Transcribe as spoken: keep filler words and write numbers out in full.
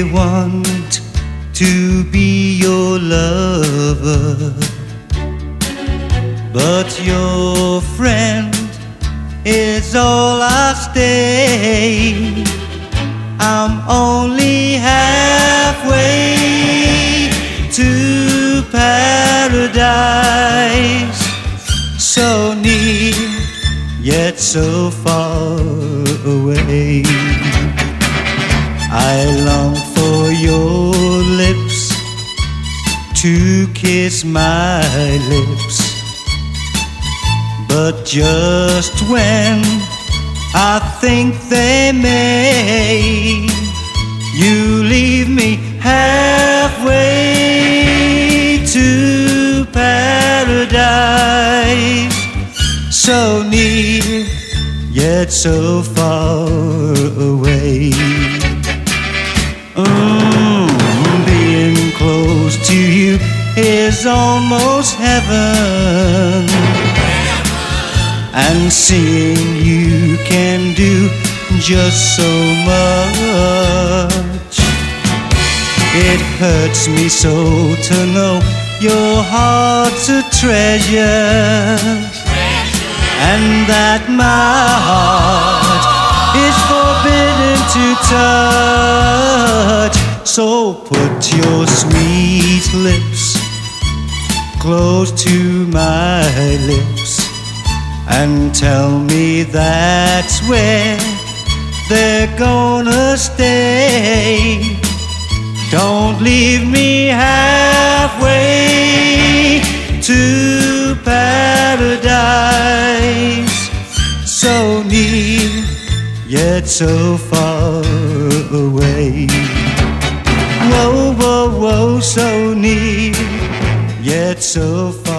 want to be your lover, but your friend is all I stay. I'm only halfway to paradise, so near yet so far away. I long for your lips to kiss my lips, but just when I think they may, you leave me halfway to paradise, so near yet so far away. Mm, being close to you is almost heaven, and seeing you can do just so much. It hurts me so to know your heart's a treasure, and that my heart is forbidden to touch. So put your sweet lips close to my lips and tell me that's where they're gonna stay. Don't leave me halfway to paradise, so near yet so far away. Whoa, whoa, whoa, so near yet so far